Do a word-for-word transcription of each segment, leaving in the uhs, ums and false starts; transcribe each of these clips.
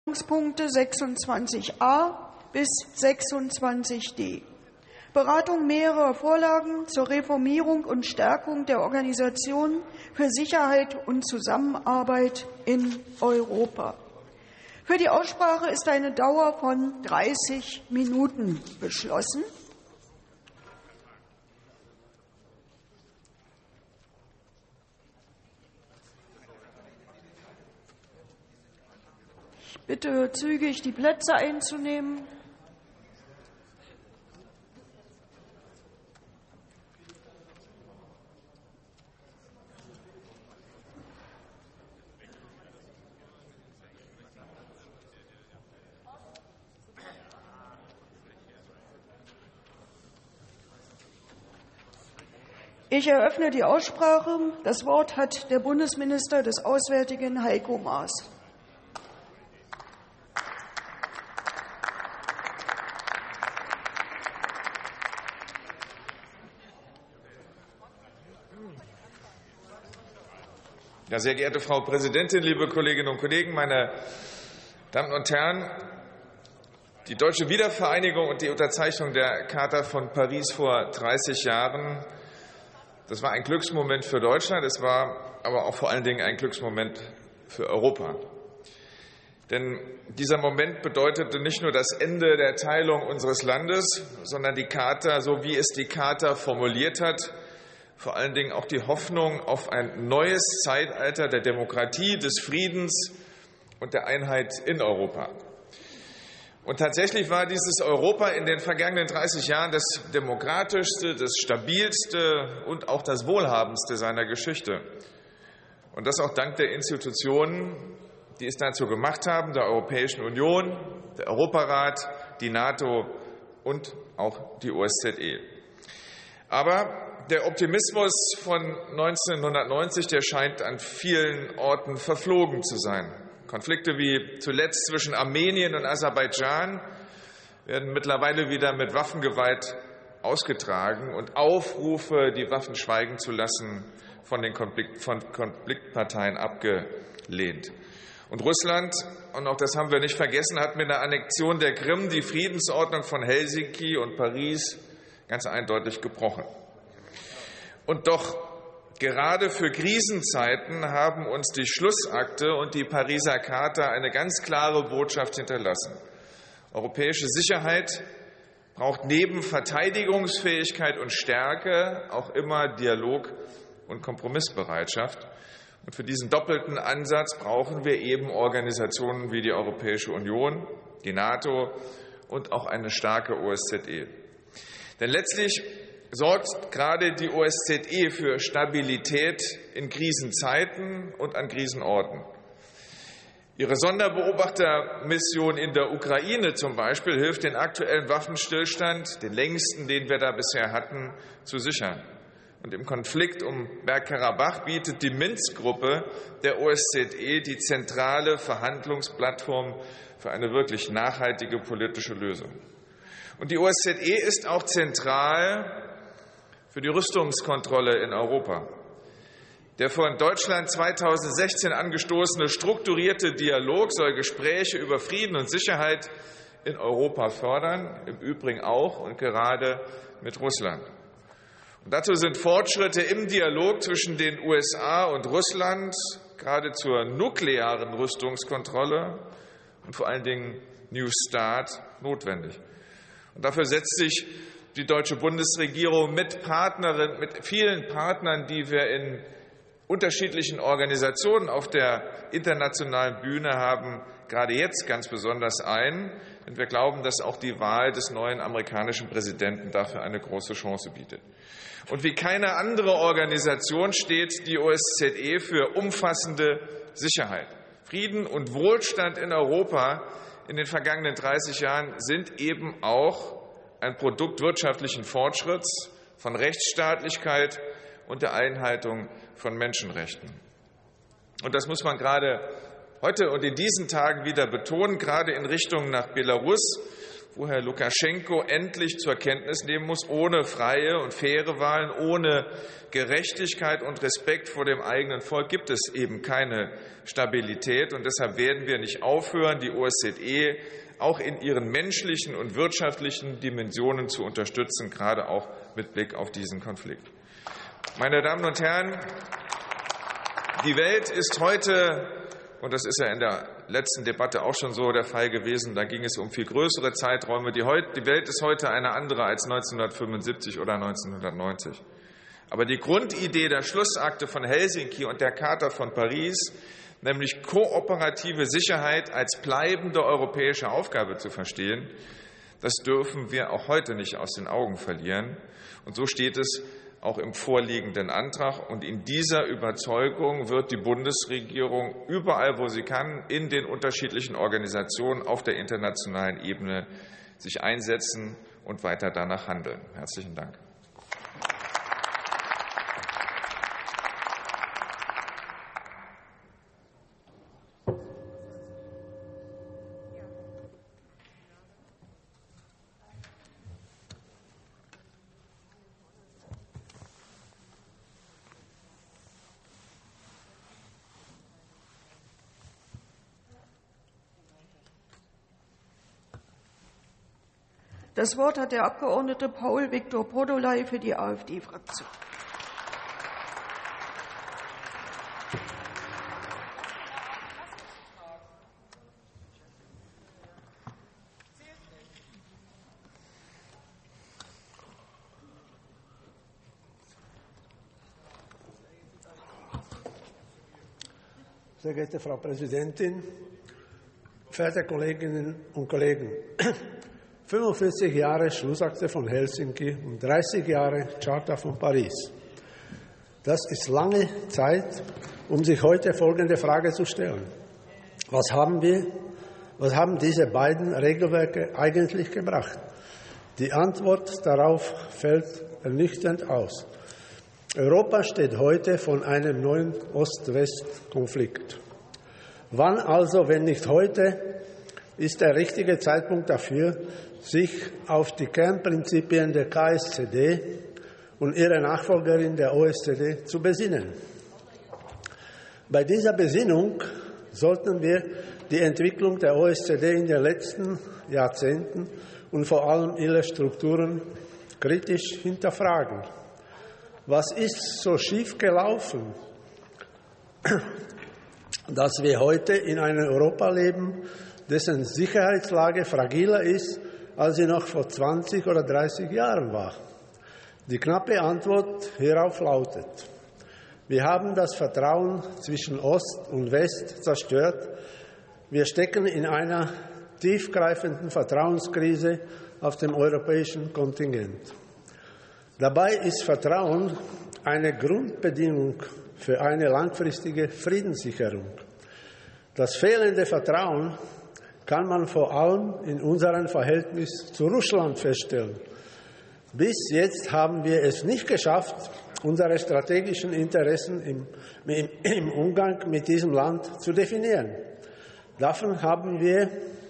Punkte sechsundzwanzig a bis sechsundzwanzig d. Beratung mehrerer Vorlagen zur Reformierung und Stärkung der Organisation für Sicherheit und Zusammenarbeit in Europa. Für die Aussprache ist eine Dauer von dreißig Minuten beschlossen. Ich bitte zügig, die Plätze einzunehmen. Ich eröffne die Aussprache. Das Wort hat der Bundesminister des Auswärtigen, Heiko Maas. Ja, sehr geehrte Frau Präsidentin, liebe Kolleginnen und Kollegen, meine Damen und Herren! Die deutsche Wiedervereinigung und die Unterzeichnung der Charta von Paris vor dreißig Jahren, das war ein Glücksmoment für Deutschland, es war aber auch vor allen Dingen ein Glücksmoment für Europa. Denn dieser Moment bedeutete nicht nur das Ende der Teilung unseres Landes, sondern die Charta, so wie es die Charta formuliert hat, vor allen Dingen auch die Hoffnung auf ein neues Zeitalter der Demokratie, des Friedens und der Einheit in Europa. Und tatsächlich war dieses Europa in den vergangenen dreißig Jahren das demokratischste, das stabilste und auch das wohlhabendste seiner Geschichte. Und das auch dank der Institutionen, die es dazu gemacht haben, der Europäischen Union, der Europarat, die NATO und auch die O S Z E. Aber der Optimismus von neunzehnhundertneunzig, der scheint an vielen Orten verflogen zu sein. Konflikte wie zuletzt zwischen Armenien und Aserbaidschan werden mittlerweile wieder mit Waffengewalt ausgetragen und Aufrufe, die Waffen schweigen zu lassen, von den Konflikt, von Konfliktparteien abgelehnt. Und Russland, und auch das haben wir nicht vergessen, hat mit der Annexion der Krim die Friedensordnung von Helsinki und Paris ganz eindeutig gebrochen. Und doch gerade für Krisenzeiten haben uns die Schlussakte und die Pariser Charta eine ganz klare Botschaft hinterlassen. Europäische Sicherheit braucht neben Verteidigungsfähigkeit und Stärke auch immer Dialog und Kompromissbereitschaft. Und für diesen doppelten Ansatz brauchen wir eben Organisationen wie die Europäische Union, die NATO und auch eine starke O S Z E. Denn letztlich sorgt gerade die O S Z E für Stabilität in Krisenzeiten und an Krisenorten. Ihre Sonderbeobachtermission in der Ukraine zum Beispiel hilft, den aktuellen Waffenstillstand, den längsten, den wir da bisher hatten, zu sichern. Und im Konflikt um Bergkarabach bietet die Minsk-Gruppe der O S Z E die zentrale Verhandlungsplattform für eine wirklich nachhaltige politische Lösung. Und die O S Z E ist auch zentral für die Rüstungskontrolle in Europa. Der von Deutschland zweitausendsechzehn angestoßene strukturierte Dialog soll Gespräche über Frieden und Sicherheit in Europa fördern, im Übrigen auch und gerade mit Russland. Und dazu sind Fortschritte im Dialog zwischen den U S A und Russland, gerade zur nuklearen Rüstungskontrolle und vor allen Dingen New Start, notwendig. Und dafür setzt sich die deutsche Bundesregierung mit Partnerinnen, mit vielen Partnern, die wir in unterschiedlichen Organisationen auf der internationalen Bühne haben, gerade jetzt ganz besonders ein. Denn wir glauben, dass auch die Wahl des neuen amerikanischen Präsidenten dafür eine große Chance bietet. Und wie keine andere Organisation steht die O S Z E für umfassende Sicherheit. Frieden und Wohlstand in Europa in den vergangenen dreißig Jahren sind eben auch ein Produkt wirtschaftlichen Fortschritts, von Rechtsstaatlichkeit und der Einhaltung von Menschenrechten. Und das muss man gerade heute und in diesen Tagen wieder betonen, gerade in Richtung nach Belarus, wo Herr Lukaschenko endlich zur Kenntnis nehmen muss, ohne freie und faire Wahlen, ohne Gerechtigkeit und Respekt vor dem eigenen Volk gibt es eben keine Stabilität. Und deshalb werden wir nicht aufhören, die O S Z E auch in ihren menschlichen und wirtschaftlichen Dimensionen zu unterstützen, gerade auch mit Blick auf diesen Konflikt. Meine Damen und Herren, die Welt ist heute, und das ist ja in der letzten Debatte auch schon so der Fall gewesen, da ging es um viel größere Zeiträume. Die Welt ist heute eine andere als neunzehnhundertfünfundsiebzig oder neunzehnhundertneunzig. Aber die Grundidee der Schlussakte von Helsinki und der Charta von Paris, nämlich kooperative Sicherheit als bleibende europäische Aufgabe zu verstehen, das dürfen wir auch heute nicht aus den Augen verlieren. Und so steht es auch im vorliegenden Antrag. Und in dieser Überzeugung wird die Bundesregierung überall, wo sie kann, in den unterschiedlichen Organisationen auf der internationalen Ebene sich einsetzen und weiter danach handeln. Herzlichen Dank. Das Wort hat der Abgeordnete Paul Viktor Podolai für die AfD-Fraktion. Sehr geehrte Frau Präsidentin, verehrte Kolleginnen und Kollegen! fünfundvierzig Jahre Schlussakte von Helsinki und dreißig Jahre Charta von Paris. Das ist lange Zeit, um sich heute folgende Frage zu stellen. Was haben wir, was haben diese beiden Regelwerke eigentlich gebracht? Die Antwort darauf fällt ernüchternd aus. Europa steht heute vor einem neuen Ost-West-Konflikt. Wann also, wenn nicht heute, ist der richtige Zeitpunkt dafür, sich auf die Kernprinzipien der K S Z D und ihre Nachfolgerin der O S Z E zu besinnen? Bei dieser Besinnung sollten wir die Entwicklung der O S Z D in den letzten Jahrzehnten und vor allem ihre Strukturen kritisch hinterfragen. Was ist so schief gelaufen, dass wir heute in einem Europa leben, dessen Sicherheitslage fragiler ist, als sie noch vor zwanzig oder dreißig Jahren war? Die knappe Antwort hierauf lautet: Wir haben das Vertrauen zwischen Ost und West zerstört. Wir stecken in einer tiefgreifenden Vertrauenskrise auf dem europäischen Kontinent. Dabei ist Vertrauen eine Grundbedingung für eine langfristige Friedenssicherung. Das fehlende Vertrauen kann man vor allem in unserem Verhältnis zu Russland feststellen. Bis jetzt haben wir es nicht geschafft, unsere strategischen Interessen im, im, im Umgang mit diesem Land zu definieren. Dafür haben wir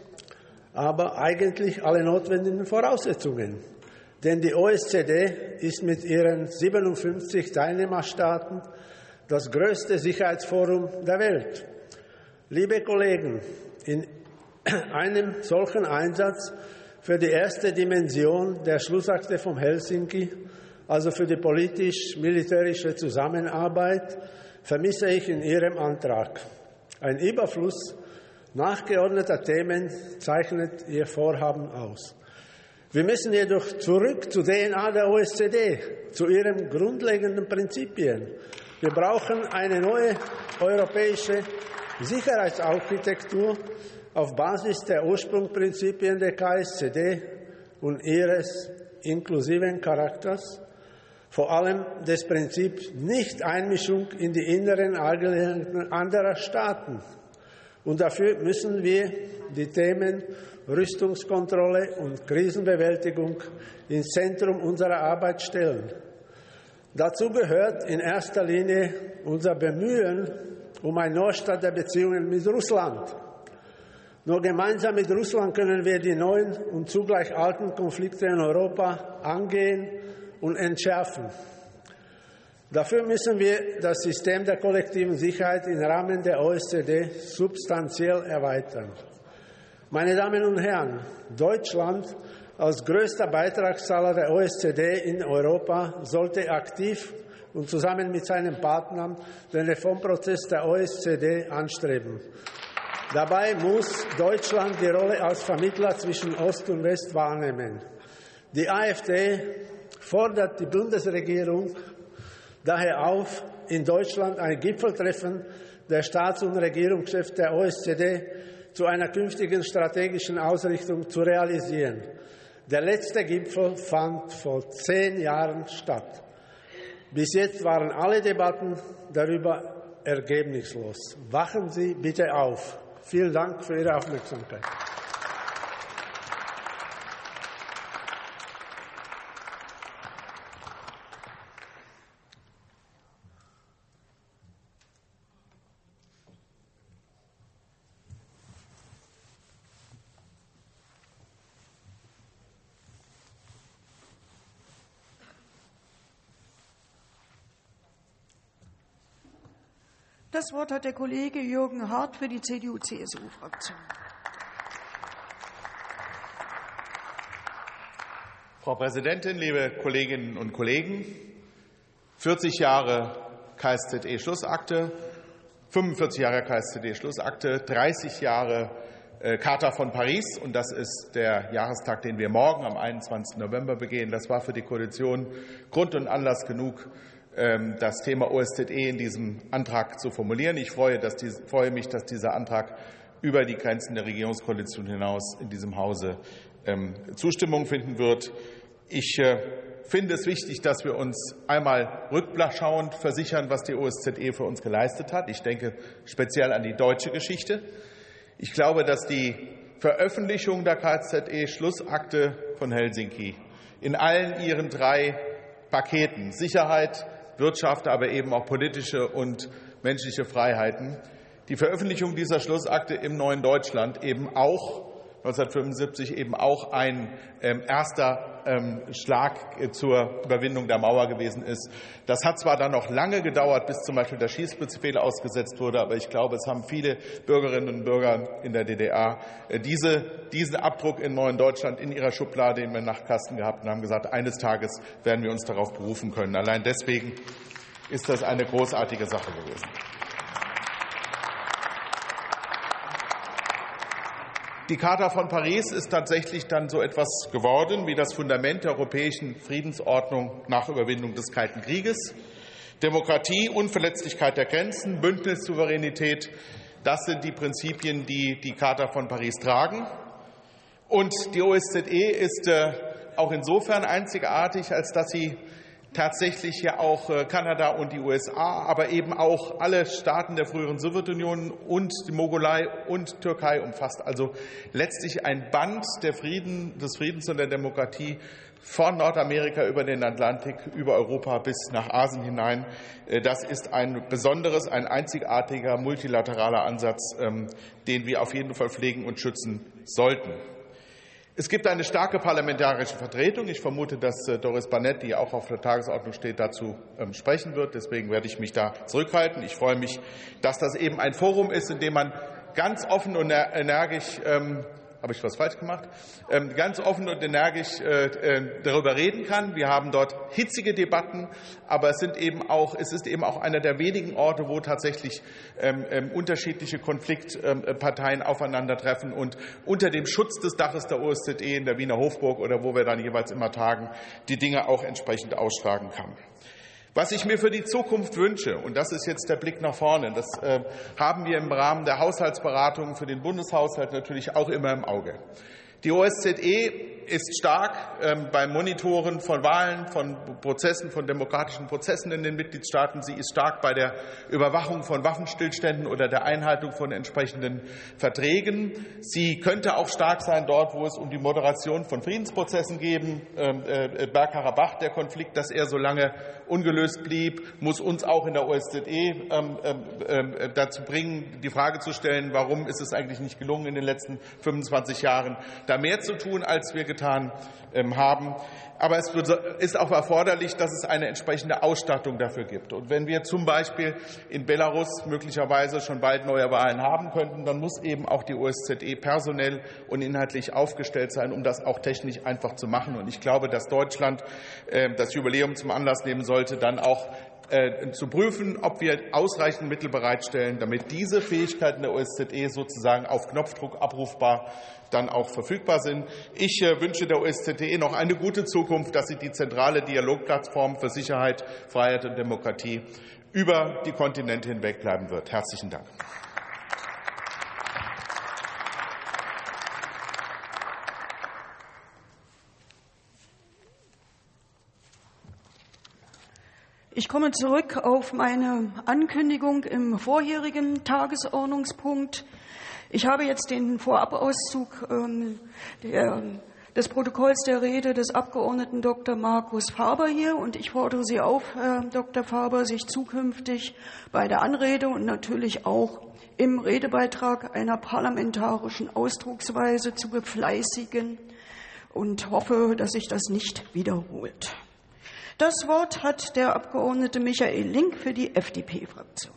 aber eigentlich alle notwendigen Voraussetzungen. Denn die O S Z E ist mit ihren siebenundfünfzig Teilnehmerstaaten das größte Sicherheitsforum der Welt. Liebe Kollegen, in einem solchen Einsatz für die erste Dimension der Schlussakte von Helsinki, also für die politisch-militärische Zusammenarbeit, vermisse ich in Ihrem Antrag. Ein Überfluss nachgeordneter Themen zeichnet Ihr Vorhaben aus. Wir müssen jedoch zurück zur D N A der O S Z E, zu ihren grundlegenden Prinzipien. Wir brauchen eine neue europäische Sicherheitsarchitektur auf Basis der Ursprungsprinzipien der K S Z D und ihres inklusiven Charakters, vor allem des Prinzips Nicht-Einmischung in die inneren Angelegenheiten anderer Staaten. Und dafür müssen wir die Themen Rüstungskontrolle und Krisenbewältigung ins Zentrum unserer Arbeit stellen. Dazu gehört in erster Linie unser Bemühen um einen Neustart der Beziehungen mit Russland. Nur gemeinsam mit Russland können wir die neuen und zugleich alten Konflikte in Europa angehen und entschärfen. Dafür müssen wir das System der kollektiven Sicherheit im Rahmen der O S Z E substanziell erweitern. Meine Damen und Herren, Deutschland als größter Beitragszahler der O S Z E in Europa sollte aktiv und zusammen mit seinen Partnern den Reformprozess der O S Z E anstreben. Dabei muss Deutschland die Rolle als Vermittler zwischen Ost und West wahrnehmen. Die AfD fordert die Bundesregierung daher auf, in Deutschland ein Gipfeltreffen der Staats- und Regierungschefs der O S Z E zu einer künftigen strategischen Ausrichtung zu realisieren. Der letzte Gipfel fand vor zehn Jahren statt. Bis jetzt waren alle Debatten darüber ergebnislos. Wachen Sie bitte auf. Vielen Dank für Ihre Aufmerksamkeit. Das Wort hat der Kollege Jürgen Hart für die C D U C S U-Fraktion. Frau Präsidentin, liebe Kolleginnen und Kollegen! vierzig Jahre K S Z E-Schlussakte, fünfundvierzig Jahre K S Z E-Schlussakte, dreißig Jahre Charta von Paris, und das ist der Jahrestag, den wir morgen am einundzwanzigsten November begehen. Das war für die Koalition Grund und Anlass genug, das Thema O S Z E in diesem Antrag zu formulieren. Ich freue, dass die, freue mich, dass dieser Antrag über die Grenzen der Regierungskoalition hinaus in diesem Hause ähm, Zustimmung finden wird. Ich äh, finde es wichtig, dass wir uns einmal rückschauend versichern, was die O S Z E für uns geleistet hat. Ich denke speziell an die deutsche Geschichte. Ich glaube, dass die Veröffentlichung der K S Z E-Schlussakte von Helsinki in allen ihren drei Paketen Sicherheit, Wirtschaft, aber eben auch politische und menschliche Freiheiten, die Veröffentlichung dieser Schlussakte im neuen Deutschland eben auch neunzehnhundertfünfundsiebzig eben auch ein ähm, erster ähm, Schlag zur Überwindung der Mauer gewesen ist. Das hat zwar dann noch lange gedauert, bis zum Beispiel der Schießbefehl ausgesetzt wurde, aber ich glaube, es haben viele Bürgerinnen und Bürger in der D D R äh, diese, diesen Abdruck im neuen Deutschland in ihrer Schublade in ihrem Nachtkasten gehabt und haben gesagt, eines Tages werden wir uns darauf berufen können. Allein deswegen ist das eine großartige Sache gewesen. Die Charta von Paris ist tatsächlich dann so etwas geworden wie das Fundament der europäischen Friedensordnung nach Überwindung des Kalten Krieges. Demokratie, Unverletzlichkeit der Grenzen, Bündnissouveränität, das sind die Prinzipien, die die Charta von Paris tragen. Und die O S Z E ist auch insofern einzigartig, als dass sie tatsächlich ja auch Kanada und die U S A, aber eben auch alle Staaten der früheren Sowjetunion und die Mongolei und Türkei umfasst. Also letztlich ein Band der Frieden, des Friedens und der Demokratie von Nordamerika über den Atlantik, über Europa bis nach Asien hinein. Das ist ein besonderes, ein einzigartiger multilateraler Ansatz, den wir auf jeden Fall pflegen und schützen sollten. Es gibt eine starke parlamentarische Vertretung. Ich vermute, dass Doris Barnett, die ja auch auf der Tagesordnung steht, dazu sprechen wird. Deswegen werde ich mich da zurückhalten. Ich freue mich, dass das eben ein Forum ist, in dem man ganz offen und energisch ähm, habe ich was falsch gemacht, ähm, ganz offen und energisch äh, darüber reden kann. Wir haben dort hitzige Debatten, aber es, sind eben auch, es ist eben auch einer der wenigen Orte, wo tatsächlich ähm, ähm, unterschiedliche Konfliktparteien aufeinandertreffen und unter dem Schutz des Daches der O S Z E in der Wiener Hofburg oder wo wir dann jeweils immer tagen, die Dinge auch entsprechend ausschlagen kann. Was ich mir für die Zukunft wünsche, und das ist jetzt der Blick nach vorne, das äh, haben wir im Rahmen der Haushaltsberatungen für den Bundeshaushalt natürlich auch immer im Auge. Die O S Z E ist stark ähm, beim Monitoren von Wahlen, von Prozessen, von demokratischen Prozessen in den Mitgliedstaaten. Sie ist stark bei der Überwachung von Waffenstillständen oder der Einhaltung von entsprechenden Verträgen. Sie könnte auch stark sein dort, wo es um die Moderation von Friedensprozessen geht. Ähm, äh, Bergkarabach, der Konflikt, dass er so lange ungelöst blieb, muss uns auch in der O S Z E ähm, äh, dazu bringen, die Frage zu stellen, warum ist es eigentlich nicht gelungen, in den letzten fünfundzwanzig Jahren da mehr zu tun, als wir getan ähm, haben. Aber es ist auch erforderlich, dass es eine entsprechende Ausstattung dafür gibt. Und wenn wir zum Beispiel in Belarus möglicherweise schon bald neue Wahlen haben könnten, dann muss eben auch die O S Z E personell und inhaltlich aufgestellt sein, um das auch technisch einfach zu machen. Und ich glaube, dass Deutschland äh, das Jubiläum zum Anlass nehmen sollte, dann auch zu prüfen, ob wir ausreichend Mittel bereitstellen, damit diese Fähigkeiten der O S Z E sozusagen auf Knopfdruck abrufbar dann auch verfügbar sind. Ich wünsche der O S Z E noch eine gute Zukunft, dass sie die zentrale Dialogplattform für Sicherheit, Freiheit und Demokratie über die Kontinente hinweg bleiben wird. Herzlichen Dank. Ich komme zurück auf meine Ankündigung im vorherigen Tagesordnungspunkt. Ich habe jetzt den Vorabauszug ähm, der, des Protokolls der Rede des Abgeordneten Doktor Markus Faber hier, und ich fordere Sie auf, Herr Doktor Faber, sich zukünftig bei der Anrede und natürlich auch im Redebeitrag einer parlamentarischen Ausdrucksweise zu befleißigen, und hoffe, dass sich das nicht wiederholt. Das Wort hat der Abgeordnete Michael Link für die F D P-Fraktion.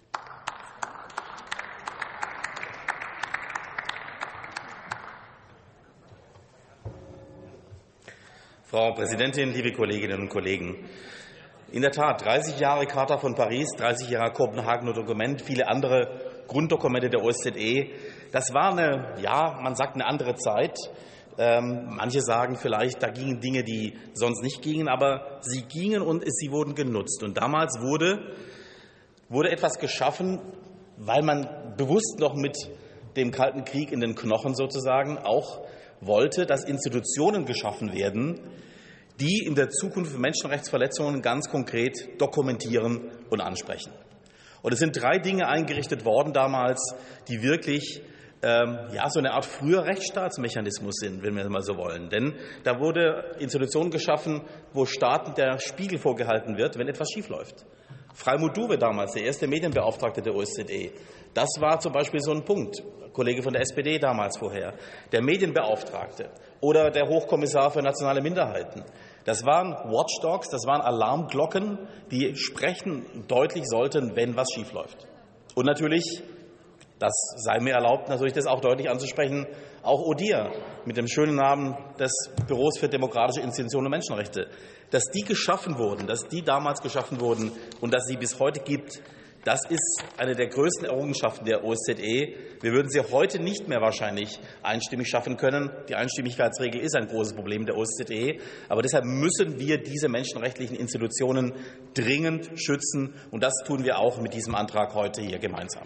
Frau Präsidentin, liebe Kolleginnen und Kollegen! In der Tat, dreißig Jahre Charta von Paris, dreißig Jahre Kopenhagener Dokument, viele andere Grunddokumente der O S Z E. Das war eine, ja, man sagt eine andere Zeit. Ähm, manche sagen vielleicht, da gingen Dinge, die sonst nicht gingen, aber sie gingen und sie wurden genutzt. Und damals wurde, wurde etwas geschaffen, weil man bewusst noch mit dem Kalten Krieg in den Knochen sozusagen auch wollte, dass Institutionen geschaffen werden, die in der Zukunft Menschenrechtsverletzungen ganz konkret dokumentieren und ansprechen. Und es sind drei Dinge eingerichtet worden damals, die wirklich ähm, ja, so eine Art früher Rechtsstaatsmechanismus sind, wenn wir mal so wollen. Denn da wurde Institutionen geschaffen, wo Staaten der Spiegel vorgehalten wird, wenn etwas schiefläuft. Freimut Duwe damals, der erste Medienbeauftragte der O S Z E, das war zum Beispiel so ein Punkt. Kollege von der S P D damals vorher, der Medienbeauftragte oder der Hochkommissar für nationale Minderheiten. Das waren Watchdogs, das waren Alarmglocken, die sprechen deutlich sollten, wenn was schiefläuft. Und natürlich, das sei mir erlaubt, natürlich das auch deutlich anzusprechen, auch O D I H R mit dem schönen Namen des Büros für demokratische Institutionen und Menschenrechte, dass die geschaffen wurden, dass die damals geschaffen wurden und dass sie bis heute gibt. Das ist eine der größten Errungenschaften der O S Z E. Wir würden sie heute nicht mehr wahrscheinlich einstimmig schaffen können. Die Einstimmigkeitsregel ist ein großes Problem der O S Z E. Aber deshalb müssen wir diese menschenrechtlichen Institutionen dringend schützen. Und das tun wir auch mit diesem Antrag heute hier gemeinsam.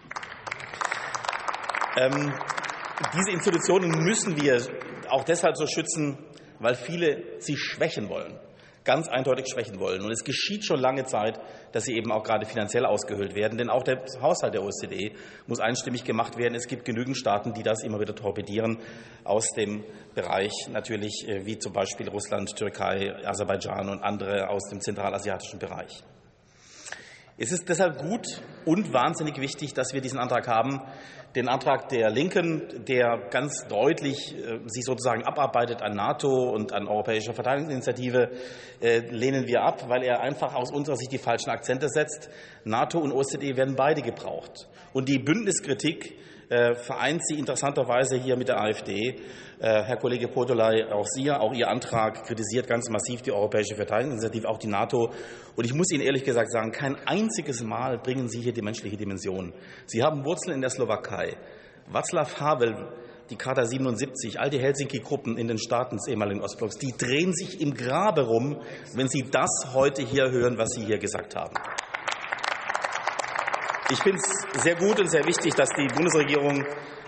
Ähm, diese Institutionen müssen wir auch deshalb so schützen, weil viele sie schwächen wollen. Ganz eindeutig schwächen wollen. Und es geschieht schon lange Zeit, dass sie eben auch gerade finanziell ausgehöhlt werden. Denn auch der Haushalt der O S Z E muss einstimmig gemacht werden. Es gibt genügend Staaten, die das immer wieder torpedieren, aus dem Bereich natürlich wie zum Beispiel Russland, Türkei, Aserbaidschan und andere aus dem zentralasiatischen Bereich. Es ist deshalb gut und wahnsinnig wichtig, dass wir diesen Antrag haben. Den Antrag der Linken, der ganz deutlich äh, sich sozusagen abarbeitet an NATO und an europäischer Verteidigungsinitiative, äh, lehnen wir ab, weil er einfach aus unserer Sicht die falschen Akzente setzt. NATO und O S Z E werden beide gebraucht. Und die Bündniskritik äh, vereint sie interessanterweise hier mit der AfD. Äh, Herr Kollege Podolai, auch Sie, auch Ihr Antrag kritisiert ganz massiv die europäische Verteidigungsinitiative, auch die NATO. Und ich muss Ihnen ehrlich gesagt sagen, kein einziges Mal bringen Sie hier die menschliche Dimension. Sie haben Wurzeln in der Slowakei. Václav Havel, die Charta siebenundsiebzig, all die Helsinki-Gruppen in den Staaten des ehemaligen Ostblocks, die drehen sich im Grabe rum, wenn Sie das heute hier hören, was Sie hier gesagt haben. Ich finde es sehr gut und sehr wichtig, dass die Bundesregierung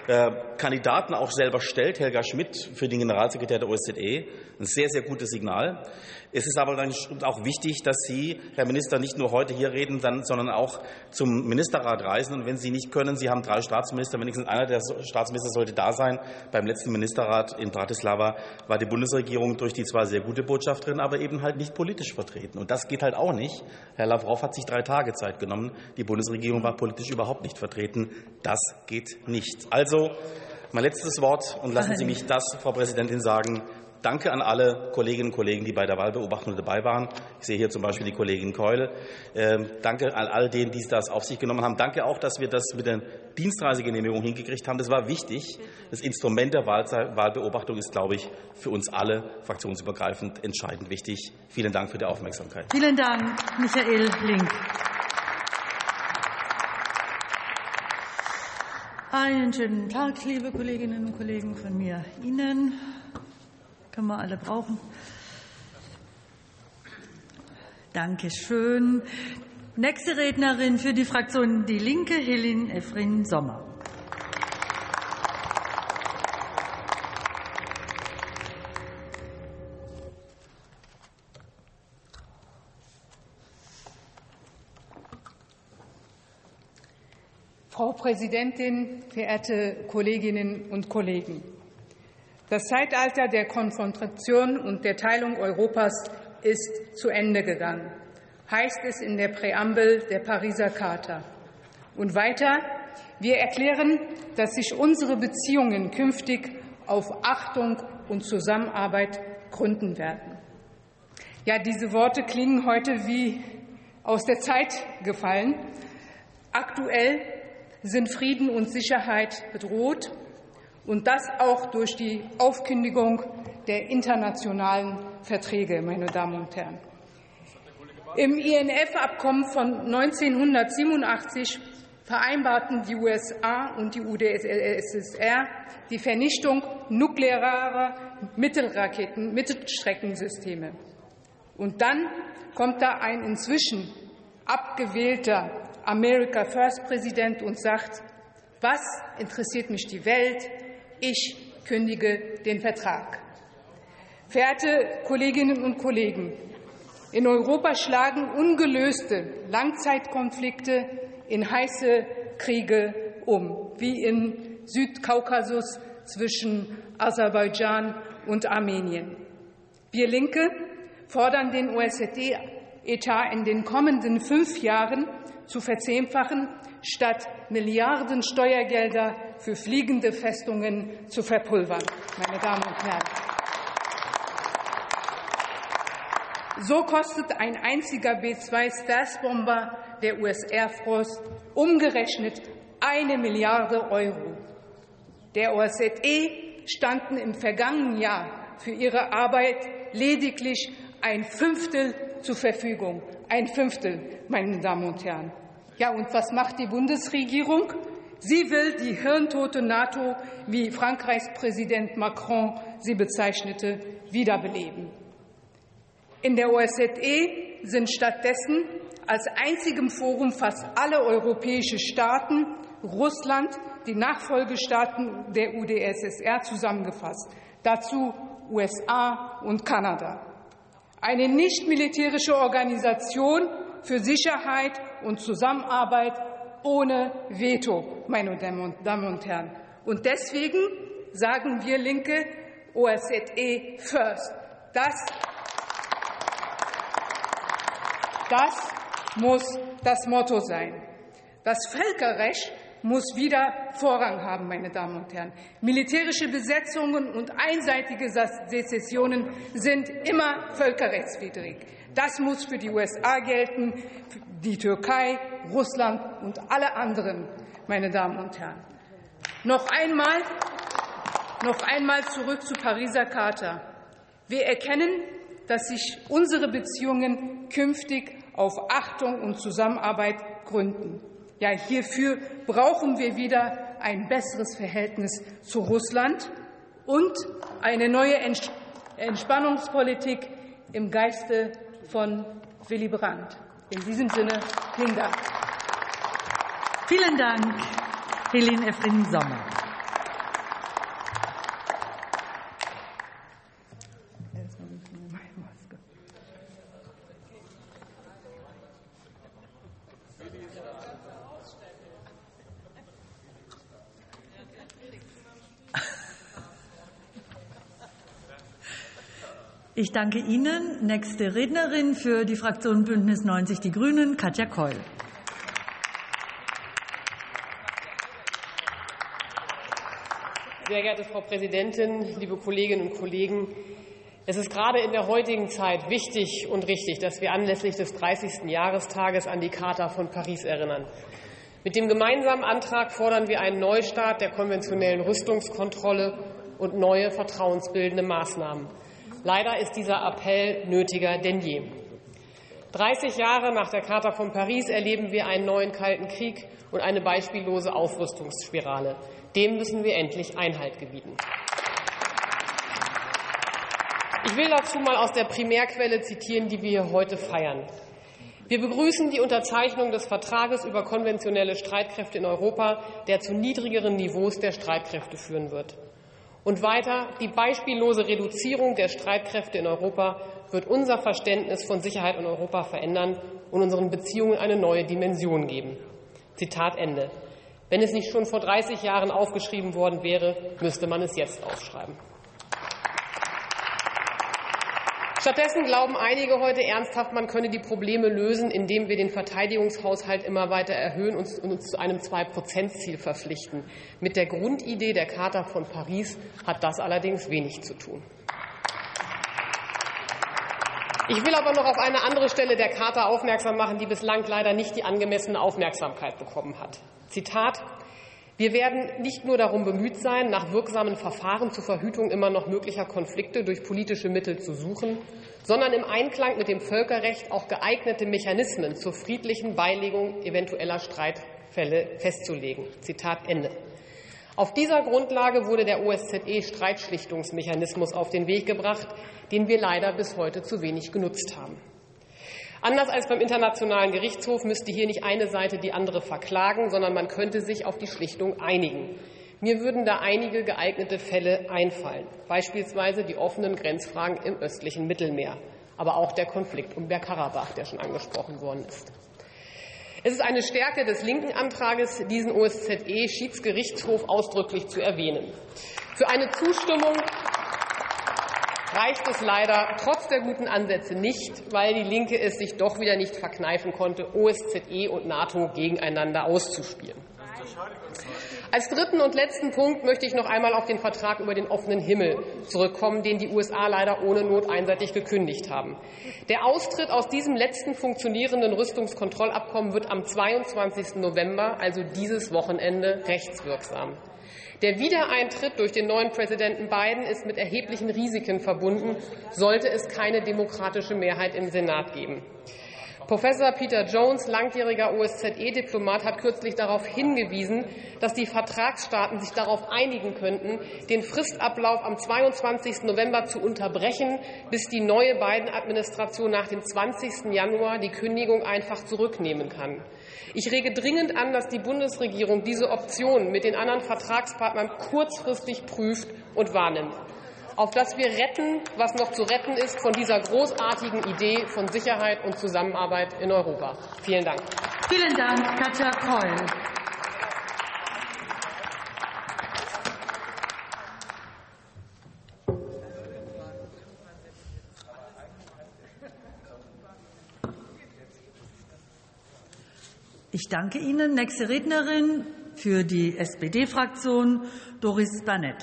Kandidaten auch selber stellt, Helga Schmidt für den Generalsekretär der O S Z E. Ein sehr, sehr gutes Signal. Es ist aber dann auch wichtig, dass Sie, Herr Minister, nicht nur heute hier reden, sondern auch zum Ministerrat reisen. Und wenn Sie nicht können, Sie haben drei Staatsminister, wenigstens einer der Staatsminister sollte da sein. Beim letzten Ministerrat in Bratislava war die Bundesregierung durch die zwar sehr gute Botschafterin, aber eben halt nicht politisch vertreten. Und das geht halt auch nicht. Herr Lavrov hat sich drei Tage Zeit genommen. Die Bundesregierung war politisch überhaupt nicht vertreten. Das geht nicht. Also mein letztes Wort, und lassen Sie mich das, Frau Präsidentin, sagen. Danke an alle Kolleginnen und Kollegen, die bei der Wahlbeobachtung dabei waren. Ich sehe hier zum Beispiel die Kollegin Keule. Ähm, danke an all denen, die das auf sich genommen haben. Danke auch, dass wir das mit der Dienstreisegenehmigung hingekriegt haben. Das war wichtig. Das Instrument der Wahlbeobachtung ist, glaube ich, für uns alle fraktionsübergreifend entscheidend wichtig. Vielen Dank für die Aufmerksamkeit. Vielen Dank, Michael Link. Einen schönen Tag, liebe Kolleginnen und Kollegen, von mir Ihnen. Können wir alle brauchen. Dankeschön. Nächste Rednerin für die Fraktion Die Linke, Helin Evrin-Sommer. Frau Präsidentin, verehrte Kolleginnen und Kollegen! Das Zeitalter der Konfrontation und der Teilung Europas ist zu Ende gegangen, heißt es in der Präambel der Pariser Charta. Und weiter, wir erklären, dass sich unsere Beziehungen künftig auf Achtung und Zusammenarbeit gründen werden. Ja, diese Worte klingen heute wie aus der Zeit gefallen. Aktuell sind Frieden und Sicherheit bedroht. Und das auch durch die Aufkündigung der internationalen Verträge, meine Damen und Herren. Im I N F-Abkommen von neunzehnhundertsiebenundachtzig vereinbarten die U S A und die U d S S R die Vernichtung nuklearer Mittelraketen, Mittelstreckensysteme. Und dann kommt da ein inzwischen abgewählter America First-Präsident und sagt, was interessiert mich die Welt? Ich kündige den Vertrag. Verehrte Kolleginnen und Kollegen, in Europa schlagen ungelöste Langzeitkonflikte in heiße Kriege um, wie im Südkaukasus zwischen Aserbaidschan und Armenien. Wir Linke fordern den O S Z E-Etat in den kommenden fünf Jahren zu verzehnfachen, statt Milliarden Steuergelder für fliegende Festungen zu verpulvern, meine Damen und Herren. So kostet ein einziger B zwei Stealth-Bomber der U S Air Force umgerechnet eine Milliarde Euro. Der O S Z E standen im vergangenen Jahr für ihre Arbeit lediglich ein Fünftel zur Verfügung. Ein Fünftel, meine Damen und Herren. Ja, und was macht die Bundesregierung? Sie will die hirntote NATO, wie Frankreichs Präsident Macron sie bezeichnete, wiederbeleben. In der O S Z E sind stattdessen als einzigem Forum fast alle europäischen Staaten, Russland, die Nachfolgestaaten der U d S S R zusammengefasst, dazu U S A und Kanada. Eine nicht-militärische Organisation für Sicherheit und Zusammenarbeit ohne Veto, meine Damen und Herren. Und deswegen sagen wir Linke O S Z E first. Das, das muss das Motto sein. Das Völkerrecht muss wieder Vorrang haben, meine Damen und Herren. Militärische Besetzungen und einseitige Sezessionen sind immer völkerrechtswidrig. Das muss für die U S A gelten, für die Türkei, Russland und alle anderen, meine Damen und Herren. Noch einmal, noch einmal zurück zur Pariser Charta. Wir erkennen, dass sich unsere Beziehungen künftig auf Achtung und Zusammenarbeit gründen. Ja, hierfür brauchen wir wieder ein besseres Verhältnis zu Russland und eine neue Entspannungspolitik im Geiste von Willy Brandt. In diesem Sinne, vielen Dank. Vielen Dank, Helin Evrin-Sommer. Ich danke Ihnen. Nächste Rednerin für die Fraktion Bündnis neunzig Die Grünen, Katja Keul. Sehr geehrte Frau Präsidentin, liebe Kolleginnen und Kollegen! Es ist gerade in der heutigen Zeit wichtig und richtig, dass wir anlässlich des dreißigsten Jahrestages an die Charta von Paris erinnern. Mit dem gemeinsamen Antrag fordern wir einen Neustart der konventionellen Rüstungskontrolle und neue vertrauensbildende Maßnahmen. Leider ist dieser Appell nötiger denn je. dreißig Jahre nach der Charta von Paris erleben wir einen neuen Kalten Krieg und eine beispiellose Aufrüstungsspirale. Dem müssen wir endlich Einhalt gebieten. Ich will dazu mal aus der Primärquelle zitieren, die wir heute feiern. Wir begrüßen die Unterzeichnung des Vertrages über konventionelle Streitkräfte in Europa, der zu niedrigeren Niveaus der Streitkräfte führen wird. Und weiter, die beispiellose Reduzierung der Streitkräfte in Europa wird unser Verständnis von Sicherheit in Europa verändern und unseren Beziehungen eine neue Dimension geben. Zitat Ende. Wenn es nicht schon vor dreißig Jahren aufgeschrieben worden wäre, müsste man es jetzt aufschreiben. Stattdessen glauben einige heute ernsthaft, man könne die Probleme lösen, indem wir den Verteidigungshaushalt immer weiter erhöhen und uns zu einem zwei Prozent Ziel verpflichten. Mit der Grundidee der Charta von Paris hat das allerdings wenig zu tun. Ich will aber noch auf eine andere Stelle der Charta aufmerksam machen, die bislang leider nicht die angemessene Aufmerksamkeit bekommen hat. Zitat: Wir werden nicht nur darum bemüht sein, nach wirksamen Verfahren zur Verhütung immer noch möglicher Konflikte durch politische Mittel zu suchen, sondern im Einklang mit dem Völkerrecht auch geeignete Mechanismen zur friedlichen Beilegung eventueller Streitfälle festzulegen. Zitat Ende. Auf dieser Grundlage wurde der O S Z E-Streitschlichtungsmechanismus auf den Weg gebracht, den wir leider bis heute zu wenig genutzt haben. Anders als beim Internationalen Gerichtshof müsste hier nicht eine Seite die andere verklagen, sondern man könnte sich auf die Schlichtung einigen. Mir würden da einige geeignete Fälle einfallen, beispielsweise die offenen Grenzfragen im östlichen Mittelmeer, aber auch der Konflikt um Bergkarabach, der schon angesprochen worden ist. Es ist eine Stärke des linken Antrages, diesen O S Z E-Schiedsgerichtshof ausdrücklich zu erwähnen. Für eine Zustimmung reicht es leider trotz der guten Ansätze nicht, weil die Linke es sich doch wieder nicht verkneifen konnte, O S Z E und NATO gegeneinander auszuspielen. Als dritten und letzten Punkt möchte ich noch einmal auf den Vertrag über den offenen Himmel zurückkommen, den die U S A leider ohne Not einseitig gekündigt haben. Der Austritt aus diesem letzten funktionierenden Rüstungskontrollabkommen wird am zweiundzwanzigsten November, also dieses Wochenende, rechtswirksam. Der Wiedereintritt durch den neuen Präsidenten Biden ist mit erheblichen Risiken verbunden, sollte es keine demokratische Mehrheit im Senat geben. Professor Peter Jones, langjähriger O S Z E-Diplomat, hat kürzlich darauf hingewiesen, dass die Vertragsstaaten sich darauf einigen könnten, den Fristablauf am zweiundzwanzigsten November zu unterbrechen, bis die neue Biden-Administration nach dem zwanzigsten Januar die Kündigung einfach zurücknehmen kann. Ich rege dringend an, dass die Bundesregierung diese Option mit den anderen Vertragspartnern kurzfristig prüft und wahrnimmt, auf dass wir retten, was noch zu retten ist von dieser großartigen Idee von Sicherheit und Zusammenarbeit in Europa. Vielen Dank. Vielen Dank, Katja Keul. Ich danke Ihnen. Nächste Rednerin für die S P D-Fraktion, Doris Barnett.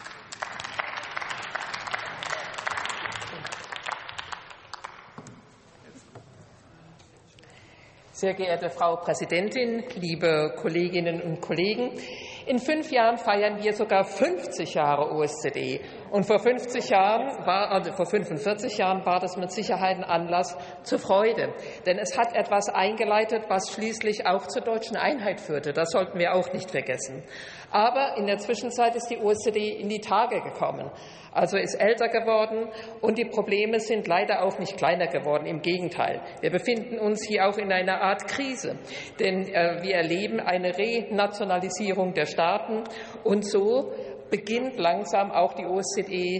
Sehr geehrte Frau Präsidentin, liebe Kolleginnen und Kollegen! In fünf Jahren feiern wir sogar fünfzig Jahre O S Z E. Und vor fünfzig Jahren war, also vor fünfundvierzig Jahren war das mit Sicherheit ein Anlass zur Freude. Denn es hat etwas eingeleitet, was schließlich auch zur deutschen Einheit führte. Das sollten wir auch nicht vergessen. Aber in der Zwischenzeit ist die O S Z E in die Tage gekommen. Also ist älter geworden, und die Probleme sind leider auch nicht kleiner geworden. Im Gegenteil. Wir befinden uns hier auch in einer Art Krise. Denn äh, wir erleben eine Renationalisierung der Staaten, und so beginnt langsam auch die O S Z E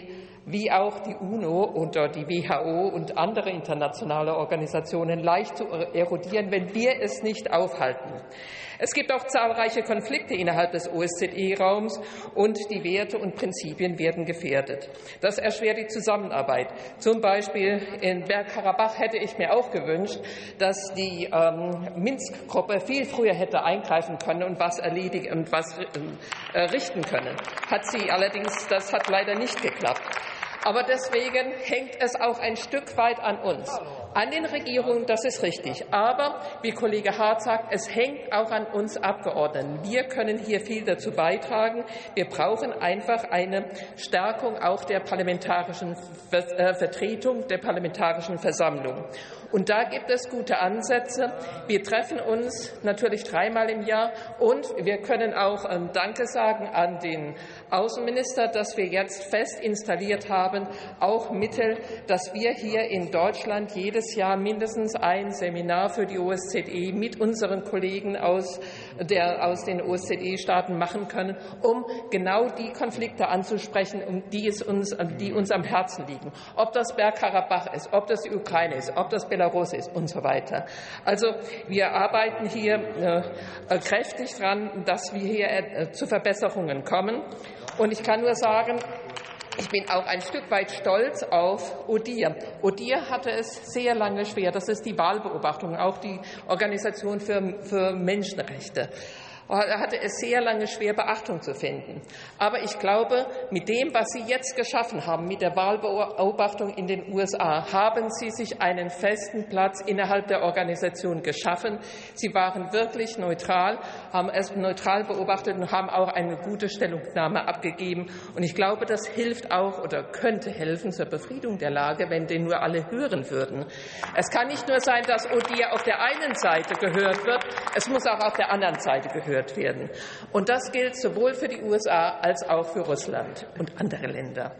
wie auch die UNO oder die W H O und andere internationale Organisationen leicht zu erodieren, wenn wir es nicht aufhalten. Es gibt auch zahlreiche Konflikte innerhalb des O S Z E-Raums und die Werte und Prinzipien werden gefährdet. Das erschwert die Zusammenarbeit. Zum Beispiel in Bergkarabach hätte ich mir auch gewünscht, dass die ähm, Minsk-Gruppe viel früher hätte eingreifen können und was erledigen und was äh, richten können. Hat sie allerdings, das hat leider nicht geklappt. Aber deswegen hängt es auch ein Stück weit an uns, an den Regierungen, das ist richtig. Aber, wie Kollege Hart sagt, es hängt auch an uns Abgeordneten. Wir können hier viel dazu beitragen. Wir brauchen einfach eine Stärkung auch der parlamentarischen Vertretung, der parlamentarischen Versammlung. Und da gibt es gute Ansätze. Wir treffen uns natürlich dreimal im Jahr und wir können auch ähm, Danke sagen an den Außenminister, dass wir jetzt fest installiert haben, auch Mittel, dass wir hier in Deutschland jedes Jahr mindestens ein Seminar für die O S Z E mit unseren Kollegen aus, der, aus den O S Z E-Staaten machen können, um genau die Konflikte anzusprechen, um die, es uns, die uns am Herzen liegen. Ob das Bergkarabach ist, ob das die Ukraine ist, ob das Belarus ist und so weiter. Also wir arbeiten hier äh, kräftig dran, dass wir hier äh, zu Verbesserungen kommen. Und ich kann nur sagen, ich bin auch ein Stück weit stolz auf O D I H R. O D I H R hatte es sehr lange schwer. Das ist die Wahlbeobachtung, auch die Organisation für, für Menschenrechte. Er hatte es sehr lange schwer, Beachtung zu finden. Aber ich glaube, mit dem, was Sie jetzt geschaffen haben, mit der Wahlbeobachtung in den U S A, haben Sie sich einen festen Platz innerhalb der Organisation geschaffen. Sie waren wirklich neutral, haben es neutral beobachtet und haben auch eine gute Stellungnahme abgegeben. Und ich glaube, das hilft auch oder könnte helfen zur Befriedung der Lage, wenn den nur alle hören würden. Es kann nicht nur sein, dass O D I H R auf der einen Seite gehört wird, es muss auch auf der anderen Seite gehört werden. Und das gilt sowohl für die U S A als auch für Russland und andere Länder.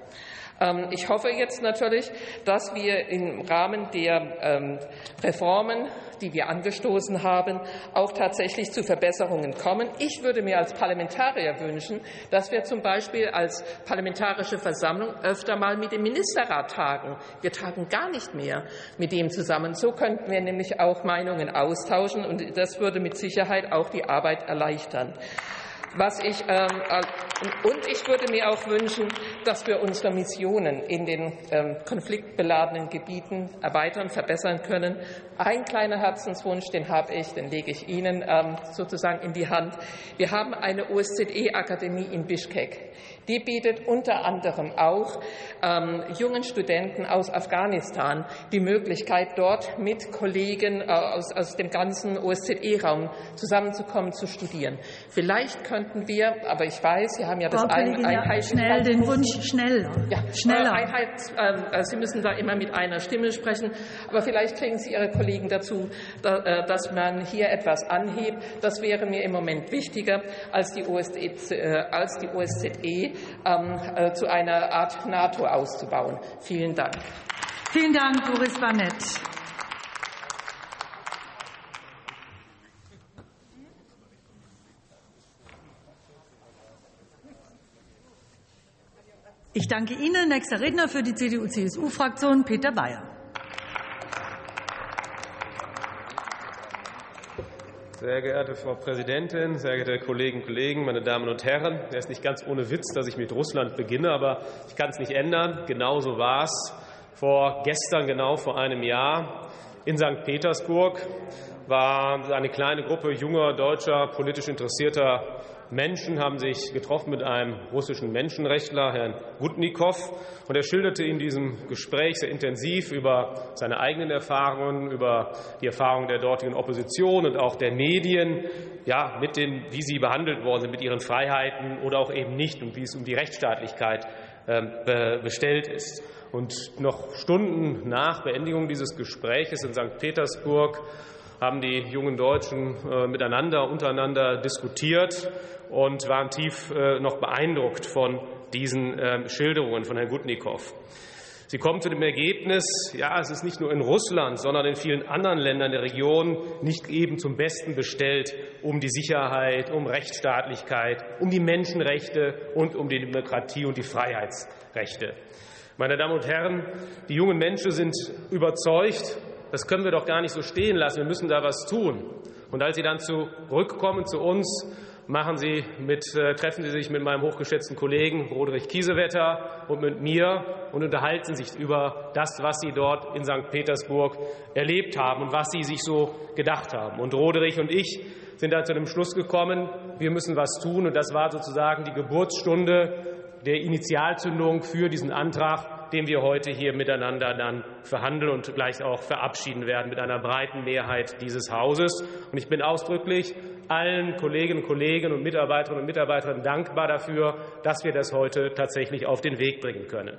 Ich hoffe jetzt natürlich, dass wir im Rahmen der Reformen, die wir angestoßen haben, auch tatsächlich zu Verbesserungen kommen. Ich würde mir als Parlamentarier wünschen, dass wir zum Beispiel als Parlamentarische Versammlung öfter mal mit dem Ministerrat tagen. Wir tagen gar nicht mehr mit dem zusammen. So könnten wir nämlich auch Meinungen austauschen, und das würde mit Sicherheit auch die Arbeit erleichtern. Was ich, ähm, und ich würde mir auch wünschen, dass wir unsere Missionen in den ähm, konfliktbeladenen Gebieten erweitern, verbessern können. Ein kleiner Herzenswunsch, den habe ich, den lege ich Ihnen ähm, sozusagen in die Hand. Wir haben eine O S Z E-Akademie in Bischkek. Die bietet unter anderem auch ähm, jungen Studenten aus Afghanistan die Möglichkeit, dort mit Kollegen äh, aus, aus dem ganzen O S Z E-Raum zusammenzukommen, zu studieren. Vielleicht könnten wir, aber ich weiß, Sie haben ja das Frau Kollegin, ein, Einheits schnell den Wunsch schneller. Ja, schneller. Einheits, äh, Sie müssen da immer mit einer Stimme sprechen, aber vielleicht kriegen Sie Ihre Kollegen dazu, da, äh, dass man hier etwas anhebt. Das wäre mir im Moment wichtiger, als die O S Z E, äh, als die O S Z E ähm, äh, zu einer Art NATO auszubauen. Vielen Dank. Vielen Dank, Doris Barnett. Ich danke Ihnen. Nächster Redner für die C D U C S U-Fraktion, Peter Bayer. Sehr geehrte Frau Präsidentin, sehr geehrte Kolleginnen und Kollegen, meine Damen und Herren! Es ist nicht ganz ohne Witz, dass ich mit Russland beginne, aber ich kann es nicht ändern. Genauso war es vor gestern, genau vor einem Jahr. In Sankt Petersburg war eine kleine Gruppe junger, deutscher, politisch interessierter Menschen haben sich getroffen mit einem russischen Menschenrechtler, Herrn Gutnikow, und er schilderte in diesem Gespräch sehr intensiv über seine eigenen Erfahrungen, über die Erfahrungen der dortigen Opposition und auch der Medien, ja, mit den, wie sie behandelt worden sind, mit ihren Freiheiten oder auch eben nicht, und wie es um die Rechtsstaatlichkeit äh, bestellt ist. Und noch Stunden nach Beendigung dieses Gespräches in Sankt Petersburg haben die jungen Deutschen äh, miteinander, untereinander diskutiert und waren tief äh, noch beeindruckt von diesen äh, Schilderungen von Herrn Gutnikow. Sie kommen zu dem Ergebnis, ja, es ist nicht nur in Russland, sondern in vielen anderen Ländern der Region nicht eben zum Besten bestellt um die Sicherheit, um Rechtsstaatlichkeit, um die Menschenrechte und um die Demokratie und die Freiheitsrechte. Meine Damen und Herren, die jungen Menschen sind überzeugt, das können wir doch gar nicht so stehen lassen, wir müssen da was tun. Und als sie dann zurückkommen zu uns, machen sie mit, äh, treffen Sie sich mit meinem hochgeschätzten Kollegen Roderich Kiesewetter und mit mir und unterhalten sich über das, was sie dort in Sankt Petersburg erlebt haben und was sie sich so gedacht haben. Und Roderich und ich sind dann zu dem Schluss gekommen, wir müssen was tun. Und das war sozusagen die Geburtsstunde der Initialzündung für diesen Antrag, den wir heute hier miteinander dann verhandeln und gleich auch verabschieden werden mit einer breiten Mehrheit dieses Hauses. Und ich bin ausdrücklich allen Kolleginnen und Kollegen und Mitarbeiterinnen und Mitarbeitern dankbar dafür, dass wir das heute tatsächlich auf den Weg bringen können.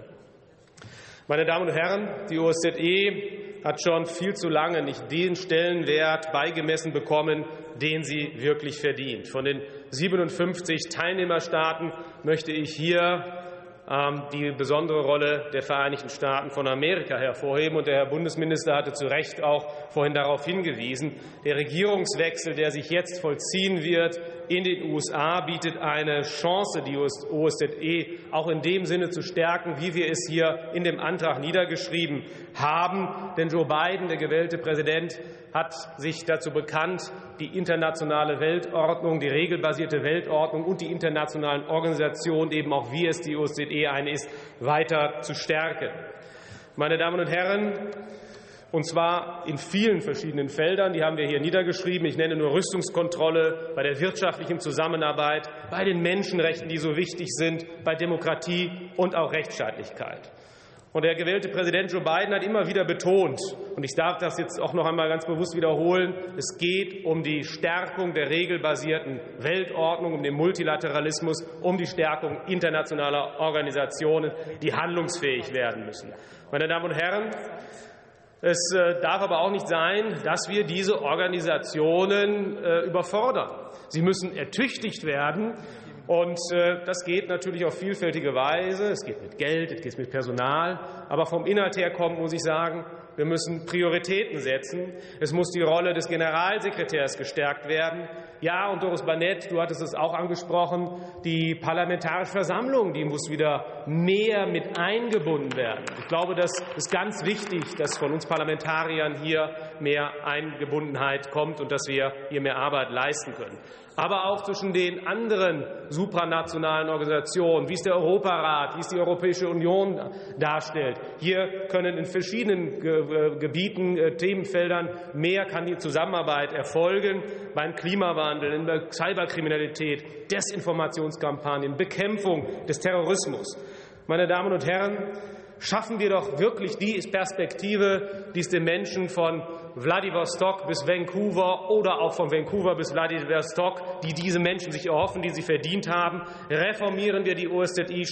Meine Damen und Herren, die O S Z E hat schon viel zu lange nicht den Stellenwert beigemessen bekommen, den sie wirklich verdient. Von den siebenundfünfzig Teilnehmerstaaten möchte ich hier die besondere Rolle der Vereinigten Staaten von Amerika hervorheben. Und der Herr Bundesminister hatte zu Recht auch vorhin darauf hingewiesen. Der Regierungswechsel, der sich jetzt vollziehen wird in den U S A, bietet eine Chance, die O S Z E auch in dem Sinne zu stärken, wie wir es hier in dem Antrag niedergeschrieben haben. Denn Joe Biden, der gewählte Präsident, hat sich dazu bekannt, die internationale Weltordnung, die regelbasierte Weltordnung und die internationalen Organisationen, eben auch wie es die O S Z E eine ist, weiter zu stärken. Meine Damen und Herren, und zwar in vielen verschiedenen Feldern, die haben wir hier niedergeschrieben. Ich nenne nur Rüstungskontrolle, bei der wirtschaftlichen Zusammenarbeit, bei den Menschenrechten, die so wichtig sind, bei Demokratie und auch Rechtsstaatlichkeit. Und der gewählte Präsident Joe Biden hat immer wieder betont, und ich darf das jetzt auch noch einmal ganz bewusst wiederholen, es geht um die Stärkung der regelbasierten Weltordnung, um den Multilateralismus, um die Stärkung internationaler Organisationen, die handlungsfähig werden müssen. Meine Damen und Herren, es darf aber auch nicht sein, dass wir diese Organisationen überfordern. Sie müssen ertüchtigt werden. Und äh, das geht natürlich auf vielfältige Weise. Es geht mit Geld, es geht mit Personal. Aber vom Inhalt her kommt, muss ich sagen, wir müssen Prioritäten setzen. Es muss die Rolle des Generalsekretärs gestärkt werden. Ja, und Doris Barnett, du hattest es auch angesprochen, die Parlamentarische Versammlung, die muss wieder mehr mit eingebunden werden. Ich glaube, das ist ganz wichtig, dass von uns Parlamentariern hier mehr Eingebundenheit kommt und dass wir hier mehr Arbeit leisten können. Aber auch zwischen den anderen supranationalen Organisationen, wie es der Europarat, wie es die Europäische Union darstellt. Hier können in verschiedenen Gebieten, Themenfeldern mehr kann die Zusammenarbeit erfolgen, beim Klimawandel, in der Cyberkriminalität, Desinformationskampagnen, Bekämpfung des Terrorismus. Meine Damen und Herren, schaffen wir doch wirklich die Perspektive, die es den Menschen von Wladiwostok bis Vancouver oder auch von Vancouver bis Wladiwostok, die diese Menschen sich erhoffen, die sie verdient haben. Reformieren wir die O S Z E,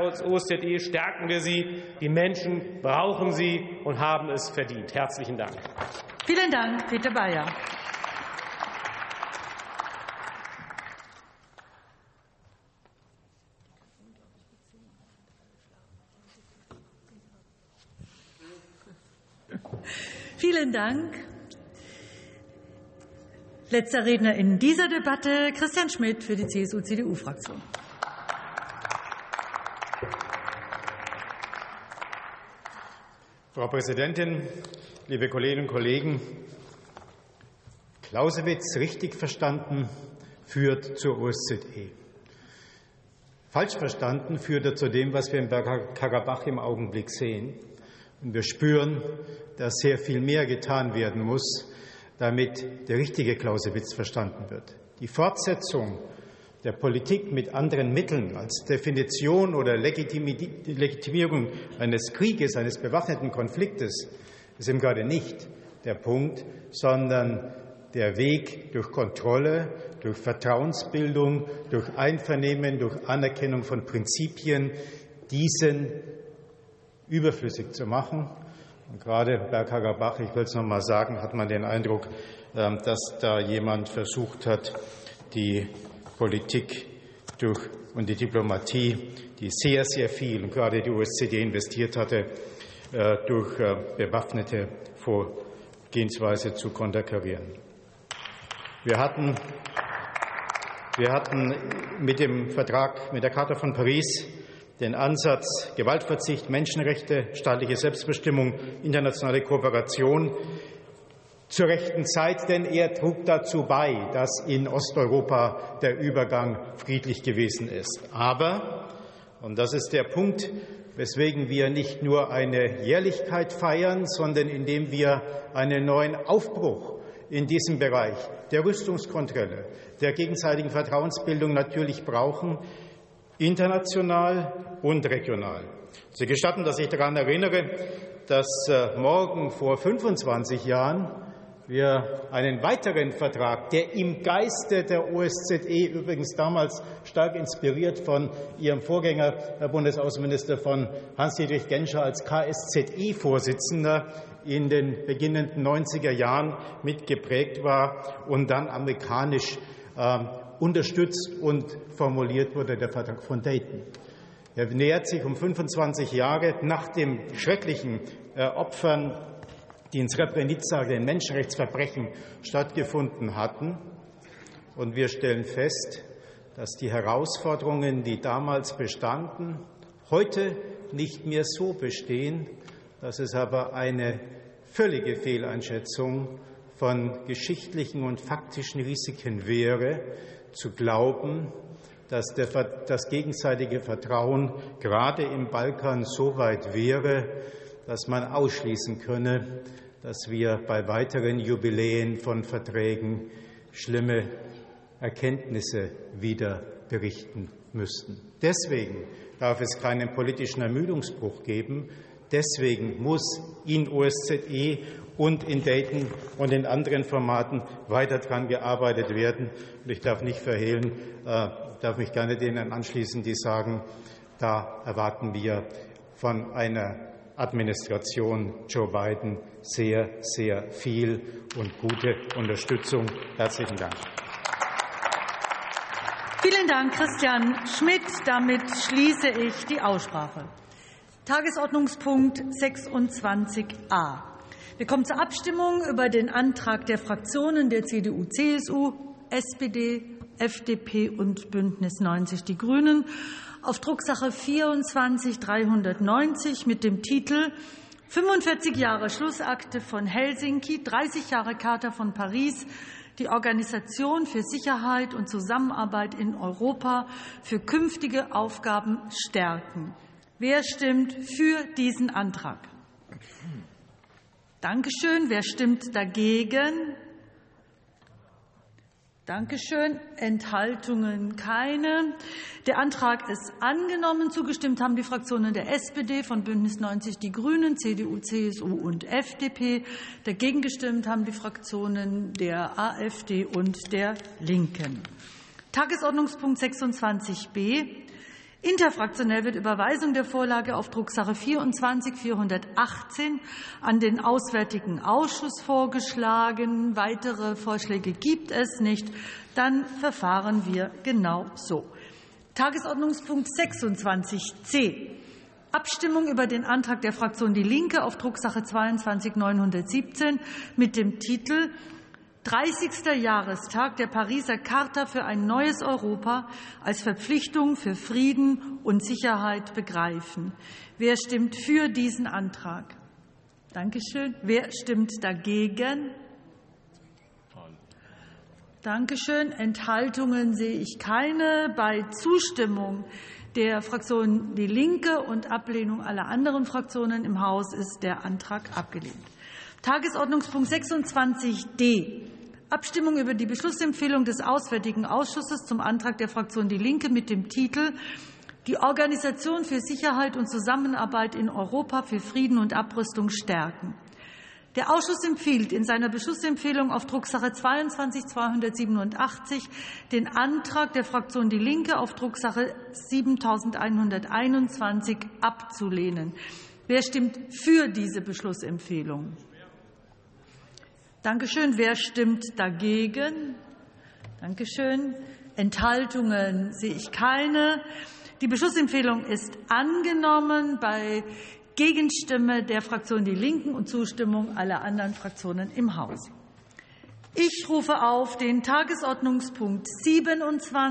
stärken wir sie. Die Menschen brauchen sie und haben es verdient. Herzlichen Dank. Vielen Dank, Peter Bayer. Vielen Dank. Letzter Redner in dieser Debatte, Christian Schmidt für die C S U-C D U-Fraktion. Frau Präsidentin, liebe Kolleginnen und Kollegen! Clausewitz, richtig verstanden, führt zur O S Z E. Falsch verstanden führt er zu dem, was wir in Bergkarabach im Augenblick sehen. Und wir spüren, dass sehr viel mehr getan werden muss, damit der richtige Clausewitz verstanden wird. Die Fortsetzung der Politik mit anderen Mitteln als Definition oder Legitimierung eines Krieges, eines bewaffneten Konfliktes ist eben gerade nicht der Punkt, sondern der Weg durch Kontrolle, durch Vertrauensbildung, durch Einvernehmen, durch Anerkennung von Prinzipien, diesen überflüssig zu machen. Und gerade Bergkarabach, ich will es noch mal sagen, hat man den Eindruck, dass da jemand versucht hat, die Politik durch, und die Diplomatie, die sehr, sehr viel, und gerade die O S Z E investiert hatte, durch bewaffnete Vorgehensweise zu konterkarieren. Wir hatten, wir hatten mit dem Vertrag, mit der Charta von Paris den Ansatz Gewaltverzicht, Menschenrechte, staatliche Selbstbestimmung, internationale Kooperation zur rechten Zeit, denn er trug dazu bei, dass in Osteuropa der Übergang friedlich gewesen ist. Aber, und das ist der Punkt, weswegen wir nicht nur eine Jährlichkeit feiern, sondern indem wir einen neuen Aufbruch in diesem Bereich der Rüstungskontrolle, der gegenseitigen Vertrauensbildung natürlich brauchen, international und regional. Sie gestatten, dass ich daran erinnere, dass morgen vor fünfundzwanzig Jahren wir einen weiteren Vertrag, der im Geiste der O S Z E, übrigens damals stark inspiriert von Ihrem Vorgänger, Herr Bundesaußenminister, von Hans-Dietrich Genscher als K S Z E-Vorsitzender in den beginnenden neunziger Jahren mitgeprägt war und dann amerikanisch äh, unterstützt und formuliert wurde, der Vertrag von Dayton. Er nähert sich um fünfundzwanzig Jahre nach den schrecklichen äh, Opfern, die in Srebrenica, den Menschenrechtsverbrechen, stattgefunden hatten. Und wir stellen fest, dass die Herausforderungen, die damals bestanden, heute nicht mehr so bestehen, dass es aber eine völlige Fehleinschätzung von geschichtlichen und faktischen Risiken wäre, zu glauben, dass der, das gegenseitige Vertrauen gerade im Balkan so weit wäre, dass man ausschließen könne, dass wir bei weiteren Jubiläen von Verträgen schlimme Erkenntnisse wieder berichten müssten. Deswegen darf es keinen politischen Ermüdungsbruch geben. Deswegen muss in O S Z E und in Dayton und in anderen Formaten weiter daran gearbeitet werden. Und ich darf nicht verhehlen, äh, darf mich gerne denen anschließen, die sagen, da erwarten wir von einer Administration Joe Biden sehr, sehr viel und gute Unterstützung. Herzlichen Dank. Vielen Dank, Christian Schmidt. Damit schließe ich die Aussprache. Tagesordnungspunkt sechsundzwanzig a. Wir kommen zur Abstimmung über den Antrag der Fraktionen der C D U, C S U, S P D, F D P und Bündnis neunzig Die Grünen auf Drucksache vierundzwanzig dreihundertneunzig mit dem Titel fünfundvierzig Jahre Schlussakte von Helsinki, dreißig Jahre Charta von Paris, die Organisation für Sicherheit und Zusammenarbeit in Europa für künftige Aufgaben stärken. Wer stimmt für diesen Antrag? Dankeschön. Wer stimmt dagegen? Dankeschön. Enthaltungen keine. Der Antrag ist angenommen. Zugestimmt haben die Fraktionen der S P D, von Bündnis neunzig Die Grünen, C D U, C S U und F D P. Dagegen gestimmt haben die Fraktionen der AfD und der Linken. Tagesordnungspunkt sechsundzwanzig b. Interfraktionell wird Überweisung der Vorlage auf Drucksache vierundzwanzig vierhundertachtzehn an den Auswärtigen Ausschuss vorgeschlagen. Weitere Vorschläge gibt es nicht. Dann verfahren wir genau so. Tagesordnungspunkt sechsundzwanzig c. Abstimmung über den Antrag der Fraktion Die Linke auf Drucksache zweiundzwanzig neunhundertsiebzehn mit dem Titel dreißigster Jahrestag der Pariser Charta für ein neues Europa als Verpflichtung für Frieden und Sicherheit begreifen. Wer stimmt für diesen Antrag? Dankeschön. Wer stimmt dagegen? Dankeschön. Enthaltungen sehe ich keine. Bei Zustimmung der Fraktion Die Linke und Ablehnung aller anderen Fraktionen im Haus ist der Antrag abgelehnt. Tagesordnungspunkt sechsundzwanzig d. Abstimmung über die Beschlussempfehlung des Auswärtigen Ausschusses zum Antrag der Fraktion Die Linke mit dem Titel Die Organisation für Sicherheit und Zusammenarbeit in Europa für Frieden und Abrüstung stärken. Der Ausschuss empfiehlt in seiner Beschlussempfehlung auf Drucksache zweiundzwanzig zweihundertsiebenundachtzig den Antrag der Fraktion Die Linke auf Drucksache siebentausendeinhunderteinundzwanzig abzulehnen. Wer stimmt für diese Beschlussempfehlung? Dankeschön. Wer stimmt dagegen? Dankeschön. Enthaltungen sehe ich keine. Die Beschlussempfehlung ist angenommen bei Gegenstimme der Fraktion Die Linken und Zustimmung aller anderen Fraktionen im Haus. Ich rufe auf den Tagesordnungspunkt siebenundzwanzig